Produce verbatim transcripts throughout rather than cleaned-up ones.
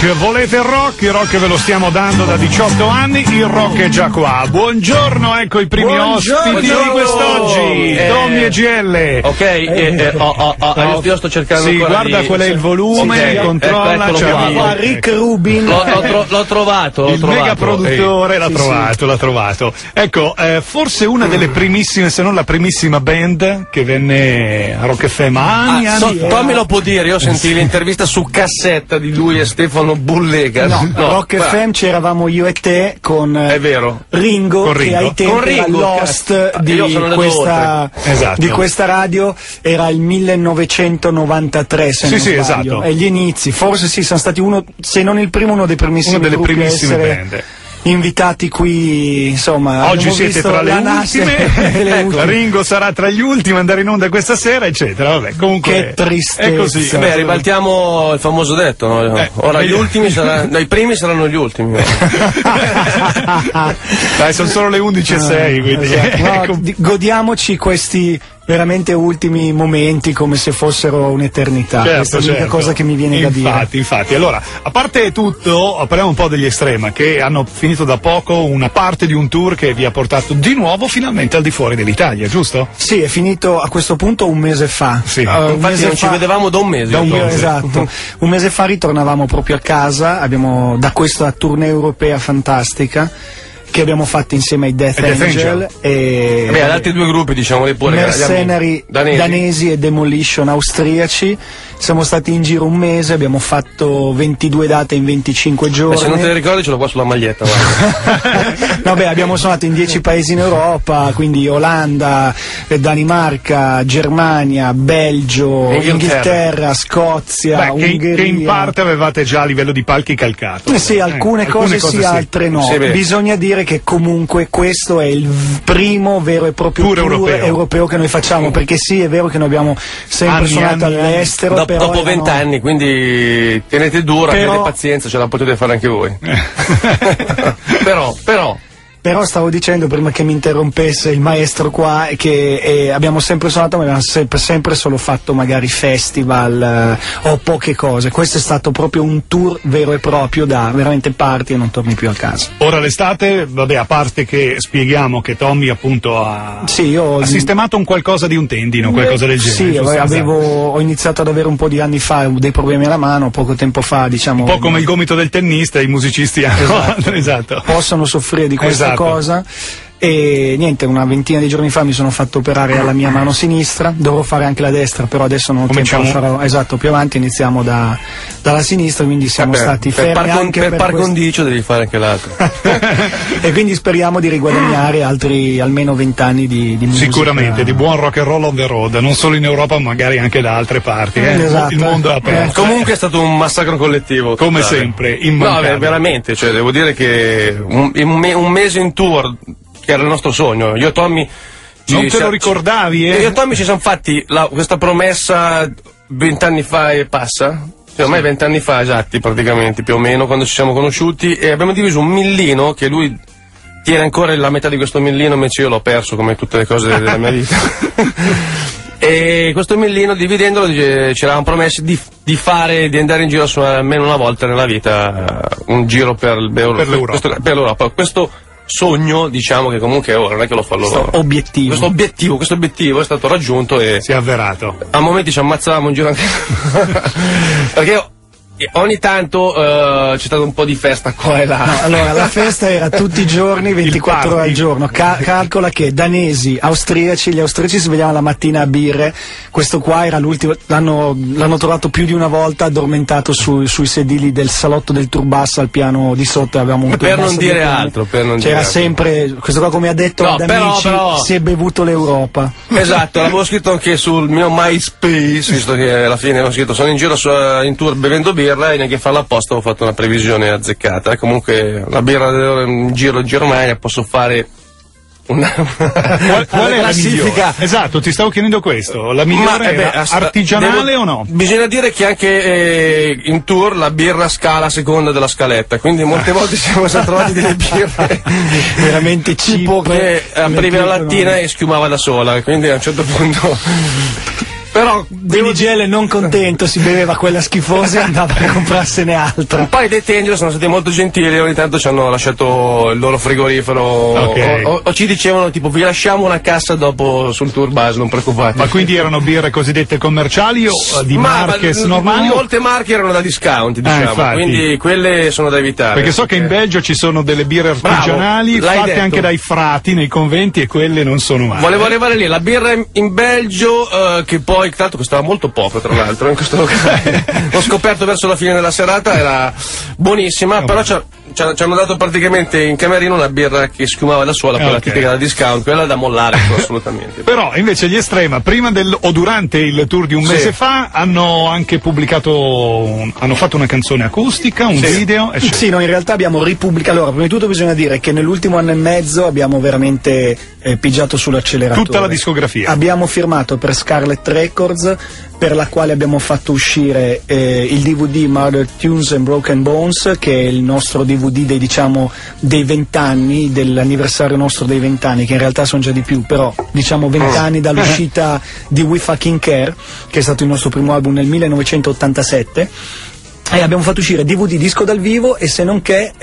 rock, volete il rock? Il rock ve lo stiamo dando da diciotto anni, il rock è già qua. Buongiorno, ecco i primi Buongiorno. ospiti di quest'oggi, Eh, Tommy e G L. Ok, eh, eh, oh, oh, oh, io, io sto cercando Sì, ancora guarda di... qual è il volume, Sì, controlla, ecco, c'è eccolo qua. il- Rick Rubin. L'ho, l'ho tro- l'ho trovato, l'ho il trovato. mega produttore Ehi. l'ha Sì, trovato, l'ha trovato. Ecco, eh, forse una delle primissime, se non la primissima band che venne a Rock F M anni, Ah, anni so, fa. Tommy lo può dire, io sentii l'intervista su cassetta di lui e Stefano Bullega. No, Rock guarda, F M c'eravamo io e te con eh, È vero. Ringo, Con che Ringo. ai tempi Con Ringo, era l'host cazzo. di Io sono andato questa, oltre. Esatto. di questa radio, era il millenovecentonovantatré se Sì, non sì, sbaglio, esatto. e gli inizi, forse sì, sono stati uno, se non il primo, uno dei primissimi Una delle gruppi a primissime essere band. invitati qui, insomma. Oggi abbiamo siete visto tra le la nascita ultime, delle ecco, ultime. Ringo sarà tra gli ultimi, andare in onda questa sera, eccetera. Vabbè, comunque Che tristezza. è così. Beh, ribaltiamo il famoso detto, no? Eh, Ora gli meglio- ultimi saranno, no, i primi saranno gli ultimi. Dai, sono solo le undici e sei, quindi Esatto. No, ecco. di- godiamoci questi veramente ultimi momenti come se fossero un'eternità. Certo, Questa è l'unica certo. cosa che mi viene da dire. Infatti, infatti. Allora, a parte tutto, parliamo un po' degli Extrema, che hanno finito da poco una parte di un tour che vi ha portato di nuovo finalmente al di fuori dell'Italia, giusto? Sì, è finito a questo punto un mese fa. Sì. Eh, un Infatti mese non ci fa- vedevamo da un mese. Da un io. mese. Esatto. Un mese fa ritornavamo proprio a casa, abbiamo da questa tournée europea fantastica che abbiamo fatto insieme ai Death, E Death Angel, Angel. e Beh, ad altri due gruppi, diciamo, pure Mercenary danesi. danesi e Demolition austriaci. Siamo stati in giro un mese, abbiamo fatto ventidue date in venticinque giorni. Beh, se non te ne ricordi ce l'ho qua sulla maglietta. guarda. No, beh, abbiamo suonato in dieci paesi in Europa, quindi Olanda, eh, Danimarca, Germania, Belgio, Inghilterra. Inghilterra, Scozia, Beh, che, Ungheria. che in parte avevate già a livello di palchi calcato. Eh sì, alcune, Eh, cose, sì, altre no. Sì, beh. Bisogna dire che comunque questo è il v- primo vero e proprio Tour tour, europeo. europeo che noi facciamo, perché sì, è vero che noi abbiamo sempre Anni, suonato anni, all'estero, Dop- però dopo erano- vent'anni, quindi tenete dura, Però- avete pazienza, ce la potete fare anche voi. però, però, Però stavo dicendo prima che mi interrompesse il maestro qua che eh, abbiamo sempre suonato, ma abbiamo sempre, sempre solo fatto magari festival eh, o poche cose. Questo è stato proprio un tour vero e proprio da veramente parti e non torni più a casa. Ora l'estate, vabbè, a parte che spieghiamo che Tommy appunto ha, Sì, io ha sistemato un qualcosa di un tendine, qualcosa del genere. Sì, giusto? avevo, ho iniziato ad avere un po' di anni fa dei problemi alla mano, poco tempo fa, diciamo. Un po' come il gomito del tennista, i musicisti hanno. Esatto. Esatto. Possono soffrire di questa Esatto. cosa. E niente, una ventina di giorni fa mi sono fatto operare alla mia mano sinistra, dovrò fare anche la destra, però adesso non ho tempo, Cominciamo? lo farò. Esatto, più avanti iniziamo da, dalla sinistra, quindi siamo per, stati per fermi par, con, anche per per par questo. condicio devi fare anche l'altro. E quindi speriamo di riguadagnare altri almeno vent'anni di, di musica. Sicuramente, di buon rock and roll on the road, non solo in Europa, ma magari anche da altre parti. Eh? Esatto. Il mondo è aperto. Comunque è stato un massacro collettivo. Come totale. sempre, No, immancabile. beh, veramente, cioè, devo dire che un, un me- un mese in tour, che era il nostro sogno, io e Tommy... ci Non te siamo- lo ricordavi, eh? Io e Tommy ci siamo fatti la- questa promessa vent'anni fa e passa, cioè, ormai vent'anni fa esatti praticamente, più o meno, quando ci siamo conosciuti, e abbiamo diviso un millino che lui tiene ancora la metà di questo millino, invece io l'ho perso come tutte le cose della mia vita. E questo millino, dividendolo, dice- ci eravamo promessi di, di fare, di andare in giro a suonare almeno una volta nella vita, eh, un giro per, l- per, Per l'Europa. questo- per l'Europa. Questo sogno, diciamo che comunque ora non è che lo fa loro. Questo obiettivo. Questo obiettivo, questo obiettivo è stato raggiunto e Si è avverato. a momenti ci ammazzavamo in giro anche perché ogni tanto eh, c'è stato un po' di festa qua e là. No, allora, la festa era tutti i giorni, ventiquattro ore party. al giorno. Ca- calcola che danesi, austriaci, gli austriaci si svegliavano la mattina a birre. Questo qua era l'ultimo, l'hanno, l'hanno trovato più di una volta addormentato su- sui sedili del salotto del turbassa al piano di sotto. Avevamo un Per turbasso non dire dietro noi. altro, per non dire C'era altro. sempre, questo qua come ha detto No, ad però, amici, però- si è bevuto l'Europa. Esatto, l'avevo scritto anche sul mio MySpace, visto che alla fine avevo scritto sono in giro su- in tour bevendo birra e neanche farla apposta ho fatto una previsione azzeccata. Comunque la birra in giro in Germania posso fare una, Qual, qual una è la classifica. migliore? Esatto, ti stavo chiedendo questo. La migliore eh beh, era asta- artigianale devo- o no? Bisogna dire che anche eh, in tour la birra scala a seconda della scaletta, quindi molte volte siamo stati trovati delle birre Veramente tipo cheap, che le aprivi la birre, lattina no. e schiumava da sola, quindi a un certo punto Però Quindi G L non contento si beveva quella schifosa e andava a comprarsene altra. Poi dei Tangelo sono stati molto gentili, ogni tanto ci hanno lasciato il loro frigorifero, okay. o, o, o ci dicevano tipo vi lasciamo una cassa dopo sul tour bus, non preoccupate. Ma quindi erano birre cosiddette commerciali o di ma, marche ma, normali? Molte marche erano da discount, diciamo, eh, quindi quelle sono da evitare. Perché so che in Belgio ci sono delle birre artigianali Bravo, fatte detto. anche dai frati nei conventi e quelle non sono male. Volevo arrivare lì, la birra in, in Belgio, eh, che poi tra l'altro costava molto poco, tra l'altro, in questo locale. L'ho scoperto verso la fine della serata, era buonissima, no, però c'è. Ci hanno dato praticamente in camerino una birra che schiumava da sola, quella okay. tipica da discount, quella da mollare assolutamente. Però invece gli Estrema, prima del o durante il tour di un mese sì. fa, hanno anche pubblicato, hanno fatto una canzone acustica, un sì. video. Eccetera. Sì, noi in realtà abbiamo ripubblicato. Allora, prima di tutto bisogna dire che nell'ultimo anno e mezzo abbiamo veramente eh, pigiato sull'acceleratore. Tutta la discografia. Abbiamo firmato per Scarlet Records, per la quale abbiamo fatto uscire eh, il D V D Murder Tunes and Broken Bones, che è il nostro D V D dei, diciamo, dei vent'anni, dell'anniversario nostro dei vent'anni, che in realtà sono già di più, però diciamo vent'anni dall'uscita di We Fucking Care, che è stato il nostro primo album nel millenovecentottantasette. E abbiamo fatto uscire D V D disco dal vivo e se non che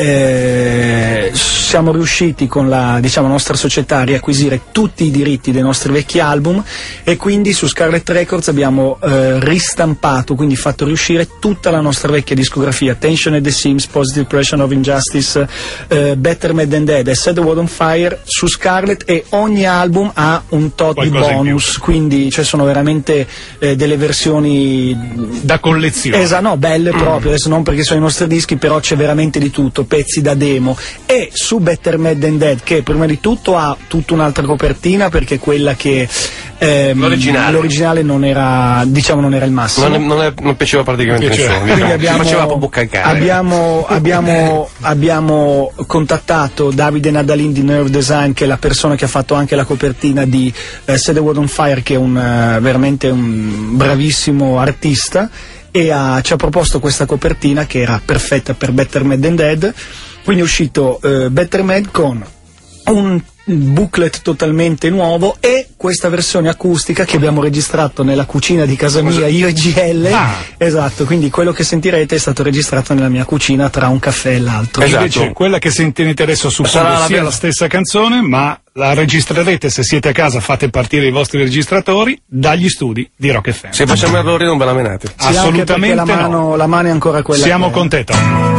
eh, siamo riusciti con la diciamo, nostra società a riacquisire tutti i diritti dei nostri vecchi album e quindi su Scarlet Records abbiamo eh, ristampato, quindi fatto riuscire tutta la nostra vecchia discografia, Tension at the Seams, Positive Impression of Injustice, eh, Better Mad Than Dead e Set the World on Fire su Scarlet, e ogni album ha un tot Qualcosa di bonus, quindi cioè, sono veramente eh, delle versioni da collezione. Esatto, no, belle proprio. Adesso non perché sono i nostri dischi, però c'è veramente di tutto, pezzi da demo. E su Better Mad Than Dead, che prima di tutto ha tutta un'altra copertina, perché quella che ehm, l'originale. l'originale non era, diciamo, non era il massimo. Non, è, non, è, non piaceva praticamente piaceva. nessuno. Quindi abbiamo, si faceva proprio cagare. Abbiamo, abbiamo, abbiamo contattato Davide Nadalin di Nerve Design, che è la persona che ha fatto anche la copertina di uh, Set the World on Fire, che è un, uh, veramente un bravissimo artista, e ha, ci ha proposto questa copertina che era perfetta per Better Mad Than Dead. Quindi è uscito uh, Better Mad con un booklet totalmente nuovo e questa versione acustica che abbiamo registrato nella cucina di casa mia, io e G L. Ah. Esatto, quindi quello che sentirete è stato registrato nella mia cucina tra un caffè e l'altro. Esatto. Esatto. Invece quella che sentirete adesso su sarà fondo la sia vera... la stessa canzone, ma la registrerete se siete a casa, fate partire i vostri registratori dagli studi di Rock F M. Se facciamo errori non ve la menate. Sì, anche assolutamente la mano, no. la mano è ancora quella. Siamo che... con te, Tom.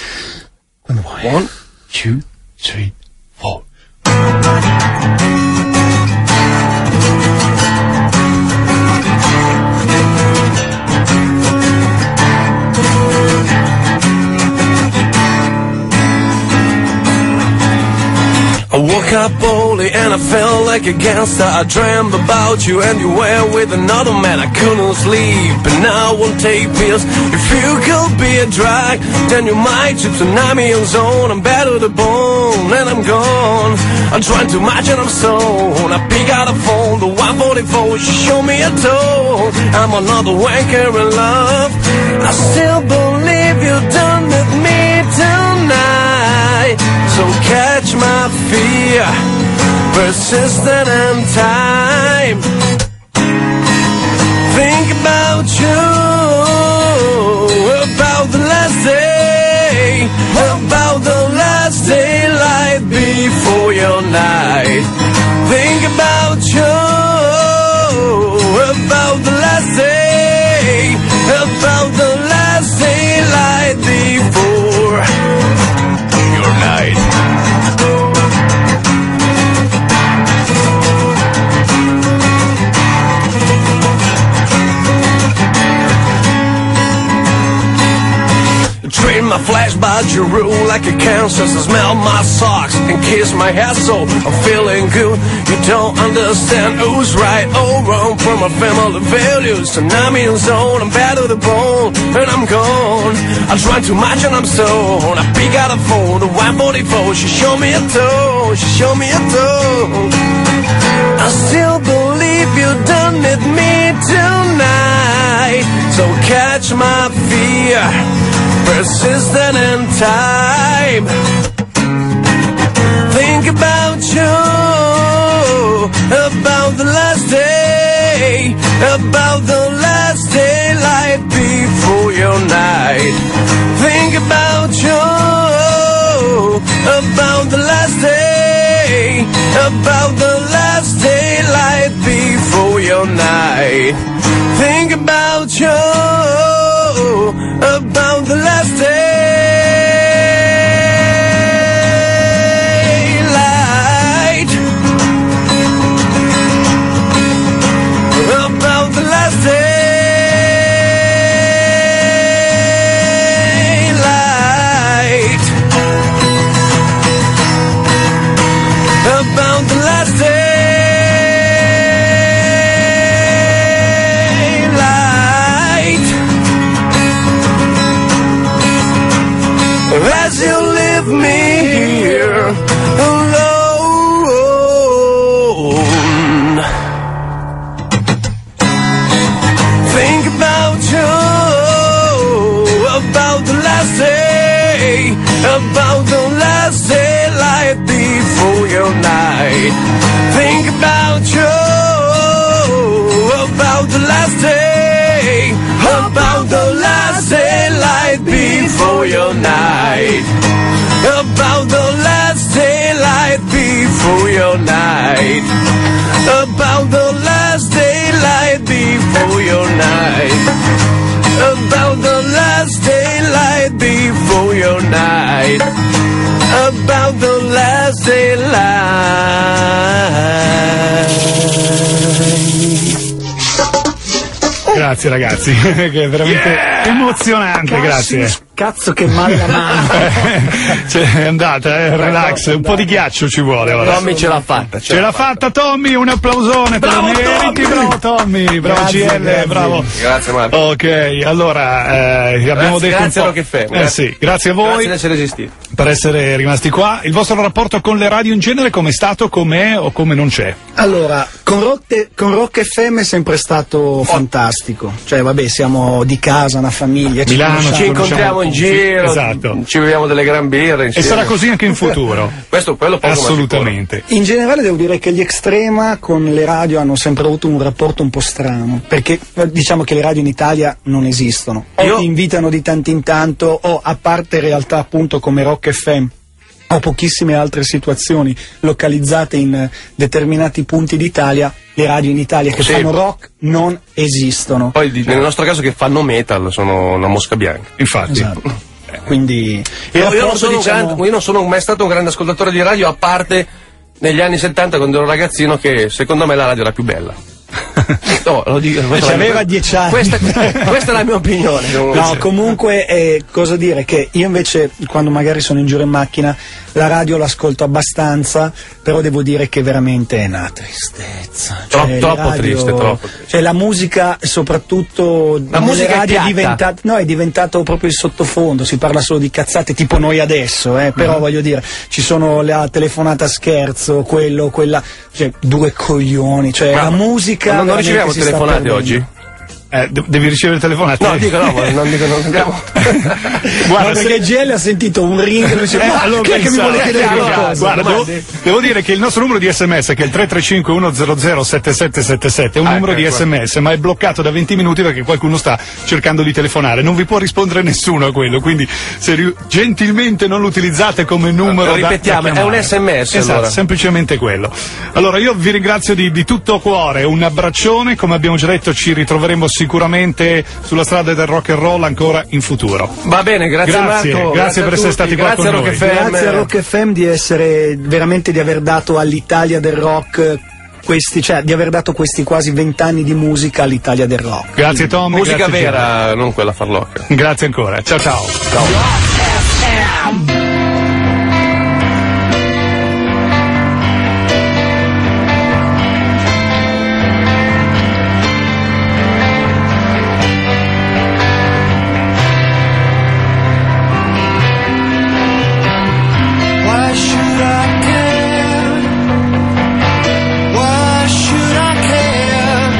Quando vuoi. One, two, three, four. I woke up early and I felt like a gangster. I dreamed about you and you were with another man. I couldn't sleep and now I won't take pills. If you could be a drug, then you might chip tsunami on zone. I'm bad to the bone and I'm gone. I'm trying to imagine I'm stoned. I pick out a phone, the one forty-four, she showed me a toe. I'm another wanker in love. I still believe you done with me tonight. So catch my fear, persistent and time. Think about you, about the last day, about the last daylight before your night. Think about you, about the last day, about the last daylight before your night. Train my flash by your rule like a cancer. So smell my socks and kiss my hair, so I'm feeling good. You don't understand who's right or wrong from my family values. Tsunami and zone, I'm bad to the bone and I'm gone. I'm trying to imagine I'm stoned. I pick out a phone, the one forty-four, she showed me a toe, she showed me a toe. I still believe you done it me tonight. So catch my fear, persistent in time. Think about you, about the last day, about the last daylight before your night. Think about you, about the last day, about the last daylight before your night. Think about you, about the last daylight, about the last daylight, about the last daylight. As you leave me here alone, think about you, about the last day, about the last daylight before your night. Think about you, about the last day, about the last daylight before your night, about the last daylight before your night, about the last daylight before your night, about the last daylight before your night, about the last daylight. Grazie ragazzi, che è veramente yeah! emozionante, Cazzo, grazie. Cazzo che male la mano. Cioè, è andata, eh, relax, un po' di ghiaccio ci vuole ora. Tommy ce l'ha fatta. Ce, ce l'ha fatta, fatta Tommy, un applausone per bravo, i meriti, Tommy! bravo Tommy, bravo Grazie, G L, grazie. bravo. Grazie Marco. Ok, allora eh, abbiamo Grazie, detto grazie un a po'. Rock F M, Eh sì, grazie a voi. Grazie di essere esistiti. Per essere rimasti qua. Il vostro rapporto con le radio in genere com'è stato, com'è o come non c'è? Allora, con Rock, con Rock F M è sempre stato fantastico. Cioè, vabbè, siamo di casa, una famiglia. Ci Milano, conosciamo. Ci incontriamo in giro, esatto. ci beviamo delle gran birre E insieme. sarà così anche in futuro. Questo, quello poco ma Assolutamente. In generale devo dire che gli Extrema con le radio hanno sempre avuto un rapporto un po' strano, perché eh, diciamo che le radio in Italia non esistono. O Io- ti invitano di tanto in tanto, o a parte realtà appunto come Rock F M, o pochissime altre situazioni localizzate in eh, determinati punti d'Italia, le radio in Italia che Sì. fanno rock non esistono. Poi di- nel nostro caso che fanno metal sono una mosca bianca. Infatti. Esatto. Quindi il Io, io non rapporto, sono un diciamo- grande- io non sono mai stato un grande ascoltatore di radio, a parte negli anni settanta quando ero ragazzino, che secondo me la radio era più bella. No, lo dico, questa Ci è la mia- aveva dieci anni. Questa, questa è la mia opinione. No, comunque, eh, cosa dire, che io invece quando magari sono in giro in macchina la radio l'ascolto abbastanza, però devo dire che veramente è una tristezza. Tro- Cioè, troppo le radio- triste, troppo triste. Cioè la musica, soprattutto La nelle musica è radio piatta. diventata, no, è diventato proprio il sottofondo, si parla solo di cazzate tipo noi adesso, eh, però Mm-hmm. voglio dire, ci sono la telefonata a scherzo, quello, quella, cioè due coglioni, cioè Ma- la musica ma non veramente riceviamo si sta telefonate perdendo. oggi? Eh, de- devi ricevere telefonate. No, dico no, ma non dico non abbiamo. Guarda, No, se- perché G L ha sentito un ring e dice, Eh, ma allora chi è che mi pensavo, vuole chiedere eh, qualcosa? allora, guarda, devo, devo dire che il nostro numero di sms, che è il tre tre cinque uno zero zero sette sette sette sette, è un Ah, numero di ecco. sms, ma è bloccato da venti minuti perché qualcuno sta cercando di telefonare. Non vi può rispondere nessuno a quello, quindi se ri- gentilmente non lo utilizzate come numero. Lo ripetiamo, da, da è un chiamare. sms, Esatto, allora. semplicemente quello. Allora io vi ringrazio di, di tutto cuore, un abbraccione, come abbiamo già detto ci ritroveremo sicuramente sulla strada del rock and roll ancora in futuro. Va bene, grazie, Grazie, Marco. grazie a per essere tutti, stati qua grazie con a Rock noi. F M. Grazie a Rock F M di essere veramente di aver dato all'Italia del rock questi, cioè di aver dato questi quasi vent'anni di musica all'Italia del rock. Grazie Tom. Musica grazie, vera, non quella farlocca. Gino. Grazie ancora. Ciao ciao. Why should I care? Why should I care?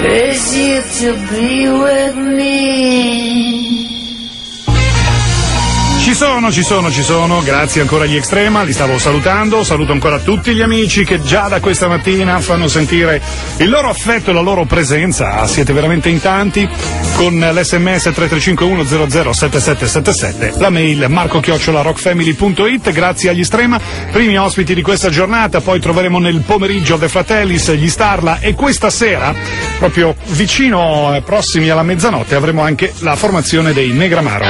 Is you to be with me. Ci sono, ci sono, ci sono, grazie ancora agli Extrema, li stavo salutando, saluto ancora tutti gli amici che già da questa mattina fanno sentire il loro affetto e la loro presenza, siete veramente in tanti, con l'esse emme esse tre tre cinque uno zero zero sette sette sette sette, la mail marco chiocciola rockfamily punto it, grazie agli Extrema, primi ospiti di questa giornata, poi troveremo nel pomeriggio The Fratellis, gli Starla e questa sera, proprio vicino, eh, prossimi alla mezzanotte, avremo anche la formazione dei Negramaro.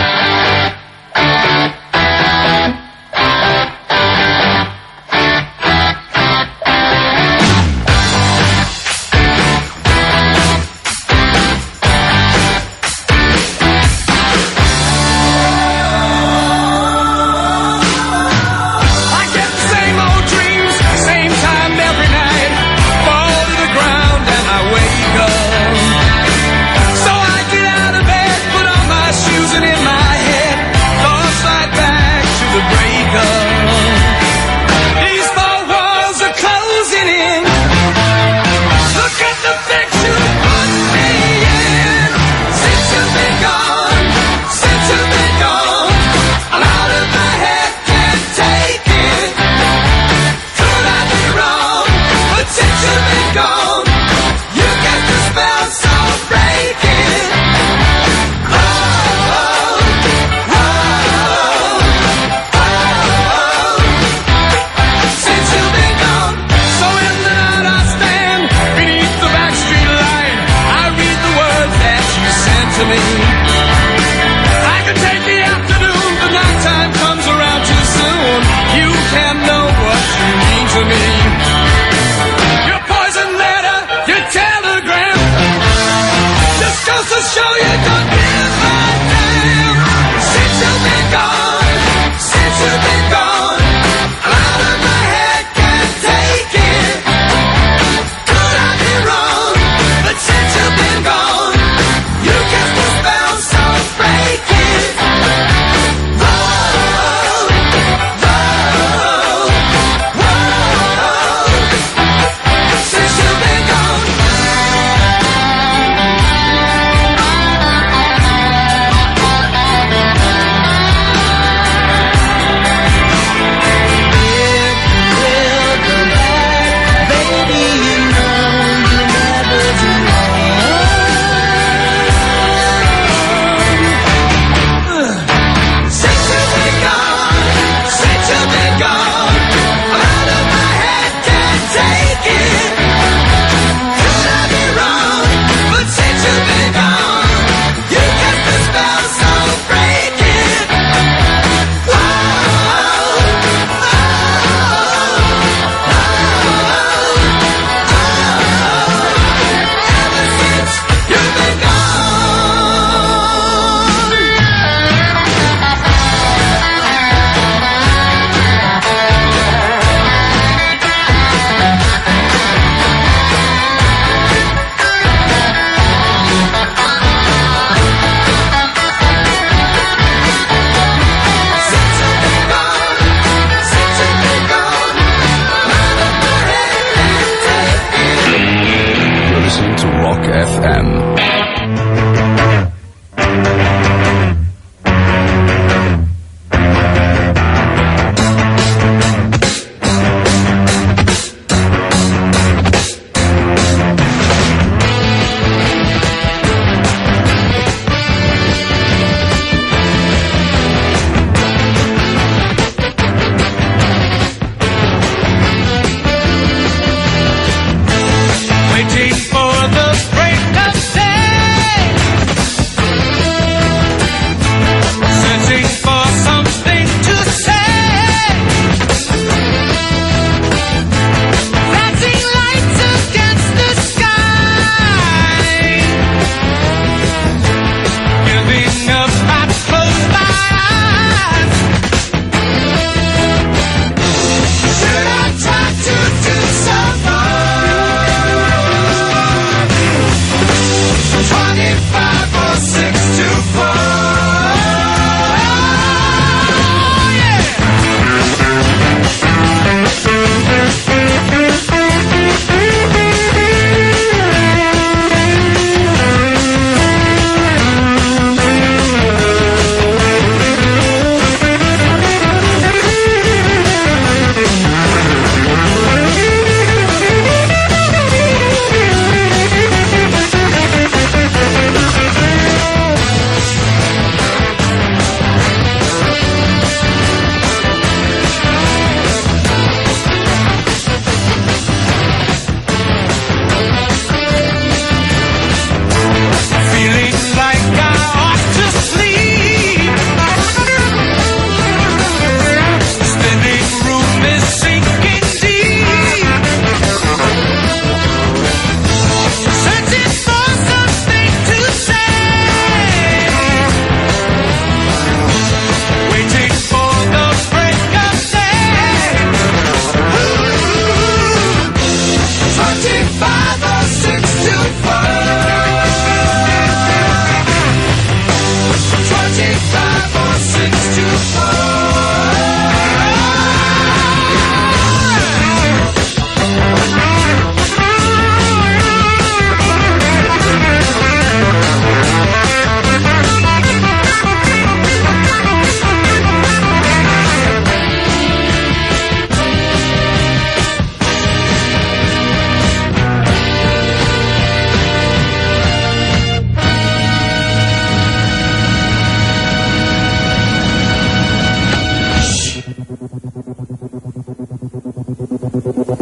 Waiting for the break of day.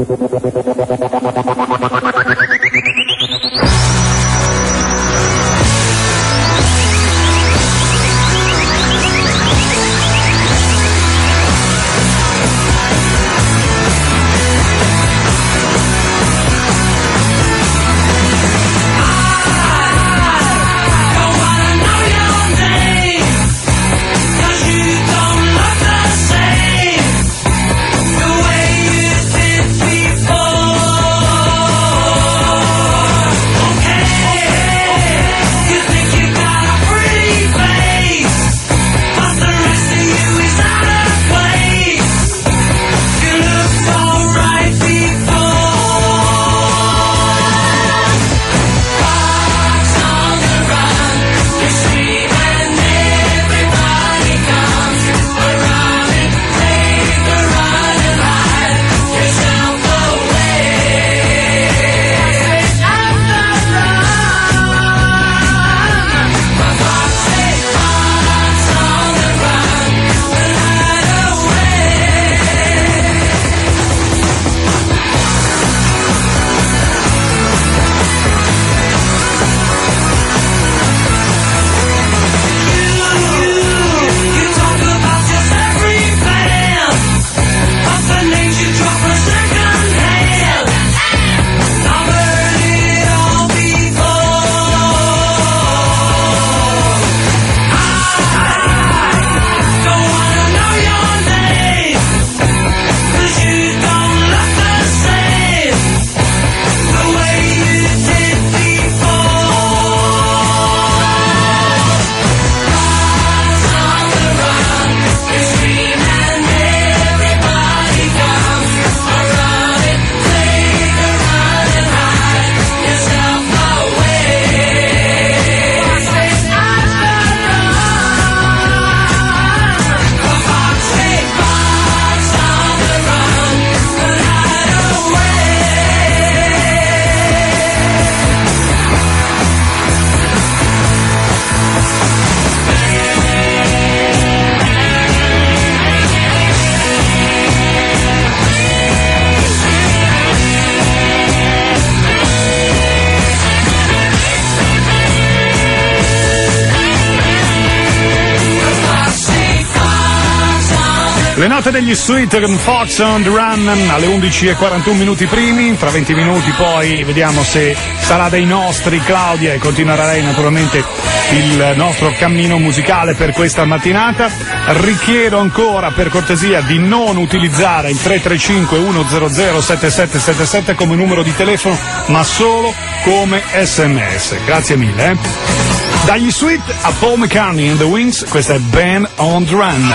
Le note degli Sweet con Fox on the Run alle undici e quarantuno minuti primi, tra venti minuti poi vediamo se sarà dei nostri Claudia e continuerà lei naturalmente il nostro cammino musicale per questa mattinata. Richiedo ancora per cortesia di non utilizzare il tre tre cinque uno zero zero sette sette sette sette come numero di telefono, ma solo come sms. Grazie mille. Eh. Dagli Sweet a Paul McCartney and the Wings, questa è Band on the Run.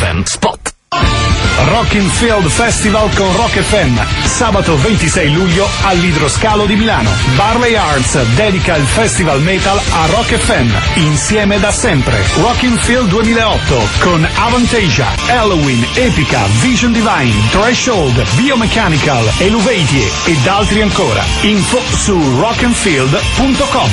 F M Spot. Rockin' Field Festival con Rock F M, sabato ventisei luglio all'Idroscalo di Milano. Barley Arts dedica il Festival Metal a Rock F M, insieme da sempre. Rockin' Field duemilaotto con Avantasia, Halloween, Epica, Vision Divine, Threshold, Biomechanical, Eluvatie ed altri ancora. Info su rockandfield punto com.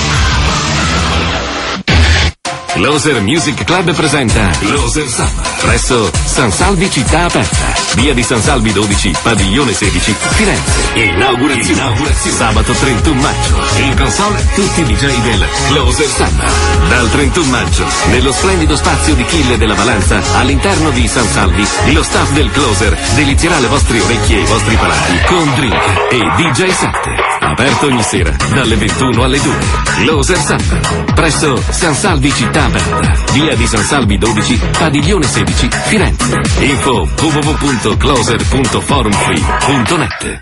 Loser Music Club presenta Loser Summer presso San Salvi Città Aperta, via di San Salvi dodici, padiglione sedici, Firenze. Inaugurazione, Inaugurazione. sabato trentuno maggio. In console tutti i D J del Loser Summer. Dal trentuno maggio, nello splendido spazio di Kill della Valanza, all'interno di San Salvi, lo staff del Closer delizierà le vostre orecchie e i vostri palati con drink e D J set. Aperto ogni sera, dalle ventuno alle due. Loser Summer presso San Salvi Città Aperta, via di San Salvi dodici, padiglione sedici, Firenze. Info w w w punto closer punto forumfree punto net.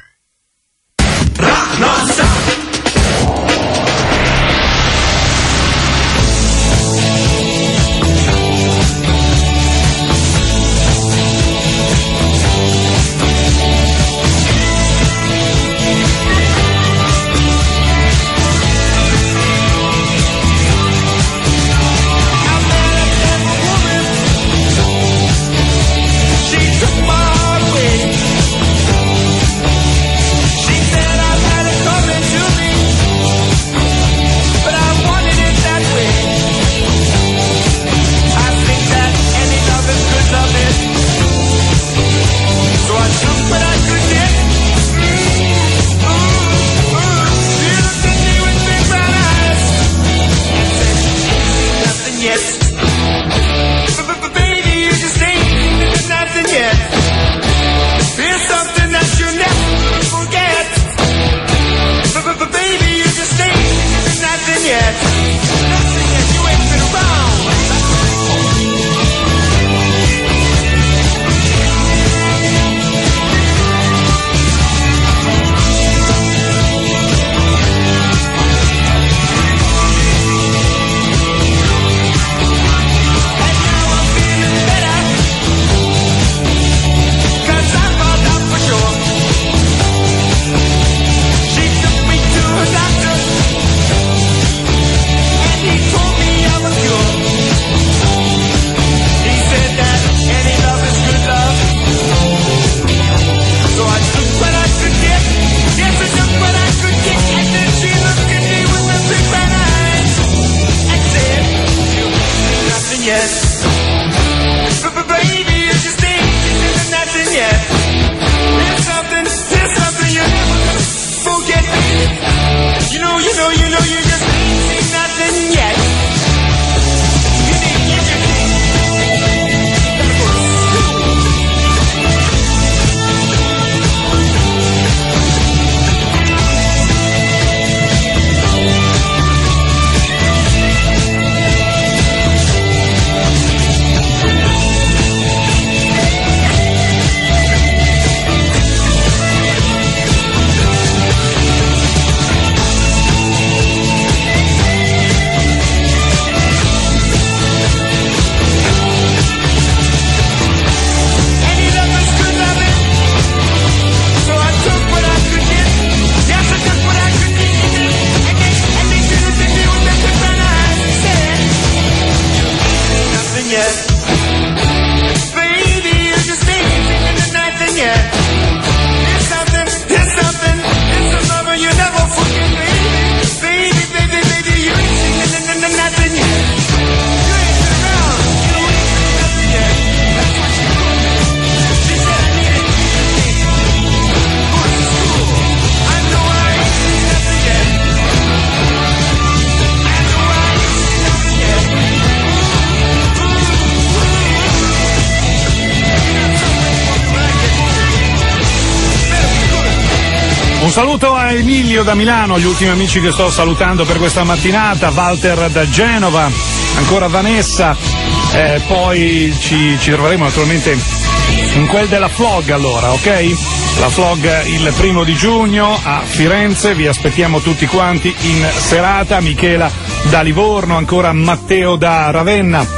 Un saluto a Emilio da Milano, gli ultimi amici che sto salutando per questa mattinata, Walter da Genova, ancora Vanessa, eh, poi ci, ci troveremo naturalmente in quel della Flog allora, ok? La Flog il primo di giugno a Firenze, vi aspettiamo tutti quanti in serata, Michela da Livorno, ancora Matteo da Ravenna.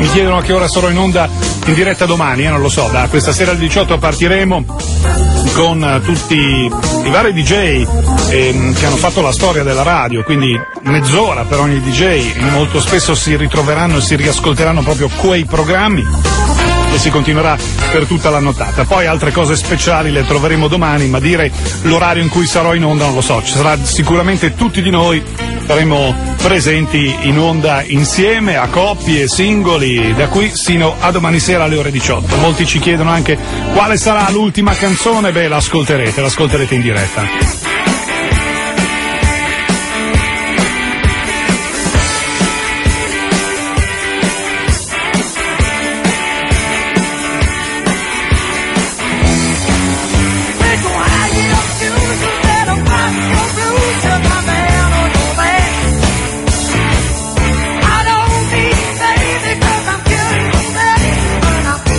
mi chiedono a che ora sarò in onda in diretta domani, eh, non lo so, da questa sera alle diciotto partiremo con uh, tutti i vari D J ehm, che hanno fatto la storia della radio, quindi mezz'ora per ogni D J, molto spesso si ritroveranno e si riascolteranno proprio quei programmi e si continuerà per tutta la nottata. Poi altre cose speciali le troveremo domani, ma dire l'orario in cui sarò in onda non lo so, ci sarà sicuramente tutti di noi, saremo presenti in onda insieme a coppie, singoli, da qui sino a domani sera alle ore diciotto. Molti ci chiedono anche quale sarà l'ultima canzone, beh l'ascolterete, l'ascolterete in diretta.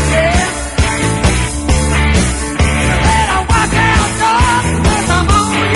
Watch out, dog, 'cause I'm on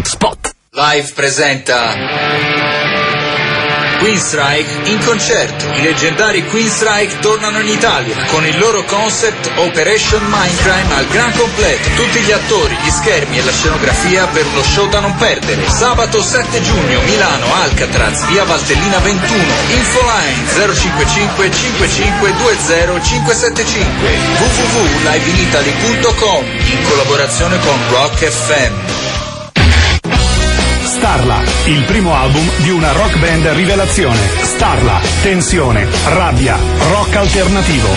Spot. Live presenta Queenstrike in concerto. I leggendari Queenstrike tornano in Italia con il loro concept Operation Mindcrime al gran completo. Tutti gli attori, gli schermi e la scenografia per uno show da non perdere. Sabato sette giugno, Milano, Alcatraz, via Valtellina ventuno. Infoline zero cinque cinque cinque cinque due zero cinque sette cinque w w w punto live in italy punto com in collaborazione con Rock F M. Starla, il primo album di una rock band rivelazione. Starla, tensione, rabbia, rock alternativo.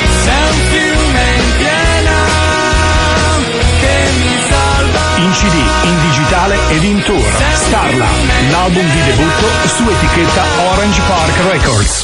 In C D, in digitale ed in tour. Starla, l'album di debutto su etichetta Orange Park Records.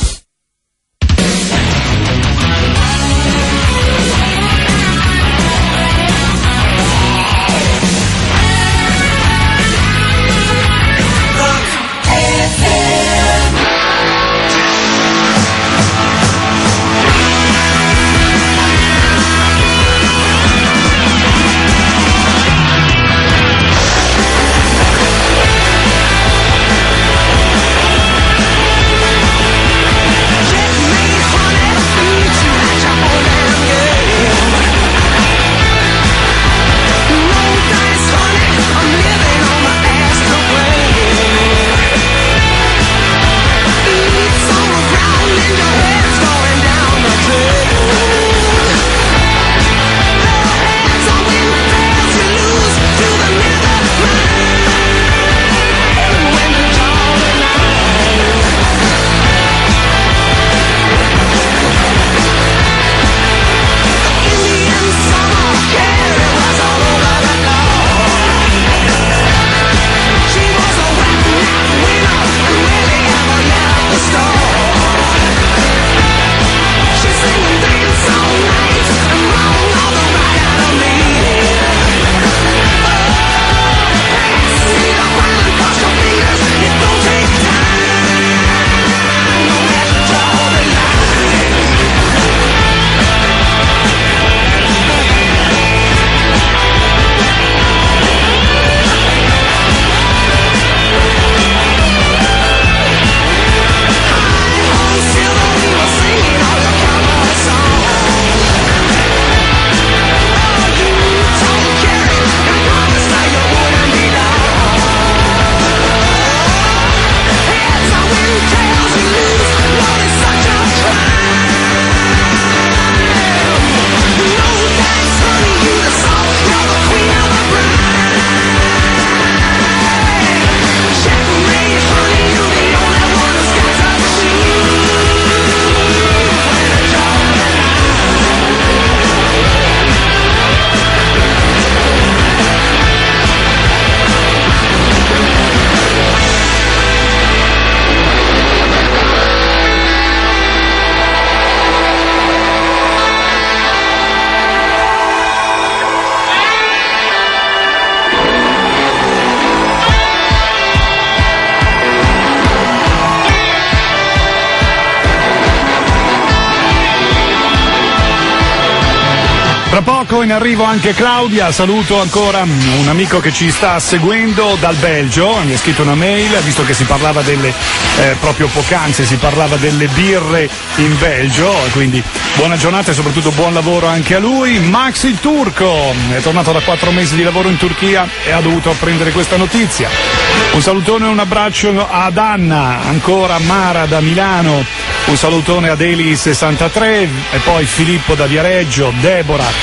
Tra poco in arrivo anche Claudia, saluto ancora un amico che ci sta seguendo dal Belgio, mi ha scritto una mail, visto che si parlava delle, eh, proprio poc'anzi si parlava delle birre in Belgio, quindi buona giornata e soprattutto buon lavoro anche a lui. Max il Turco, è tornato da quattro mesi di lavoro in Turchia e ha dovuto apprendere questa notizia. Un salutone e un abbraccio ad Anna, ancora Mara da Milano, un salutone ad Eli sessantatré e poi Filippo da Viareggio, Deborah.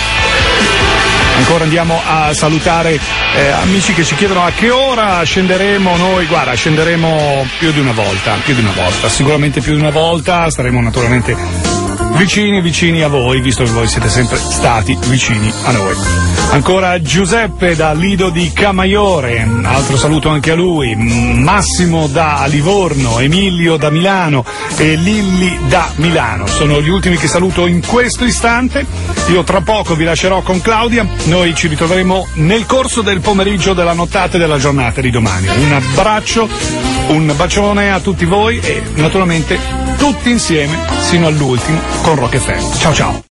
Ancora andiamo a salutare eh, amici che ci chiedono a che ora scenderemo noi. Guarda, scenderemo più di una volta, più di una volta, sicuramente più di una volta, staremo naturalmente vicini, vicini a voi, visto che voi siete sempre stati vicini a noi. Ancora Giuseppe da Lido di Camaiore, altro saluto anche a lui, Massimo da Livorno, Emilio da Milano e Lilli da Milano. Sono gli ultimi che saluto in questo istante. Io tra poco vi lascerò con Claudia, noi ci ritroveremo nel corso del pomeriggio, della nottata e della giornata di domani. Un abbraccio, un bacione a tutti voi e naturalmente tutti insieme sino all'ultimo con Rock F M. Ciao ciao!